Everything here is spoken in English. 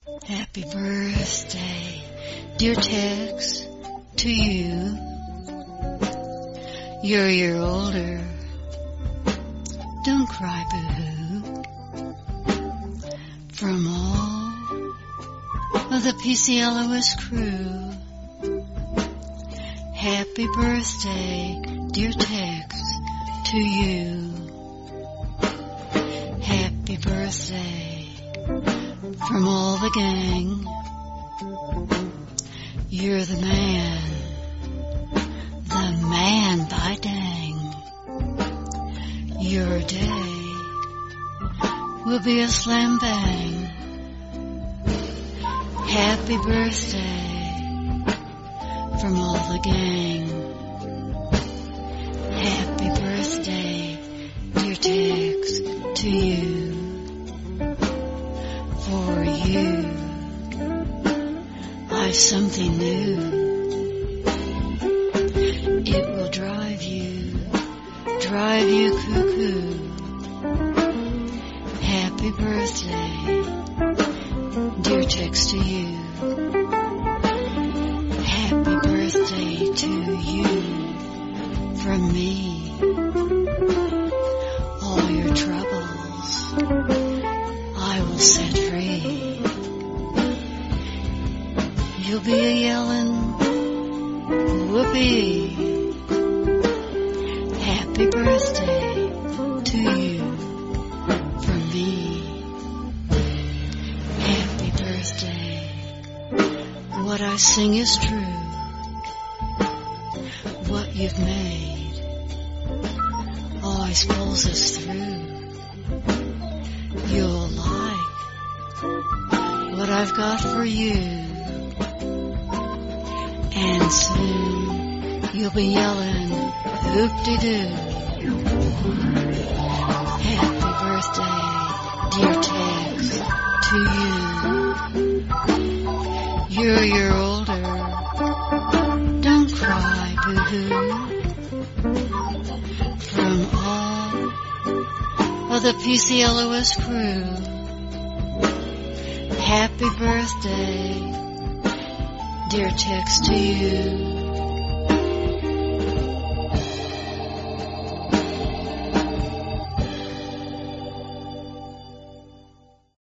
Happy birthday, dear Tex, to you. You're a year older. Don't cry, boo-hoo. From all of the PCLOS crew, happy birthday, dear Tex, to you. Happy birthday from all the gang. You're the man by dang. Your day will be a slam bang. Happy birthday from all the gang. Happy birthday, dear Tex, to you. For you, I've something new. It will drive you cuckoo. Happy birthday, dear Tex, to you. Happy birthday to you from me. All your troubles I will set free. You'll be a yellin' whoopee. Happy birthday to you from me. Happy birthday. What I sing is true. What you've made always pulls us through. You'll like what I've got for you. And soon you'll be yelling hoop-de-doo. Happy birthday, dear Tex, to you. You're a year older. Don't cry, boo-hoo. From all of the PCLOS crew, happy birthday, dear Tex, to you.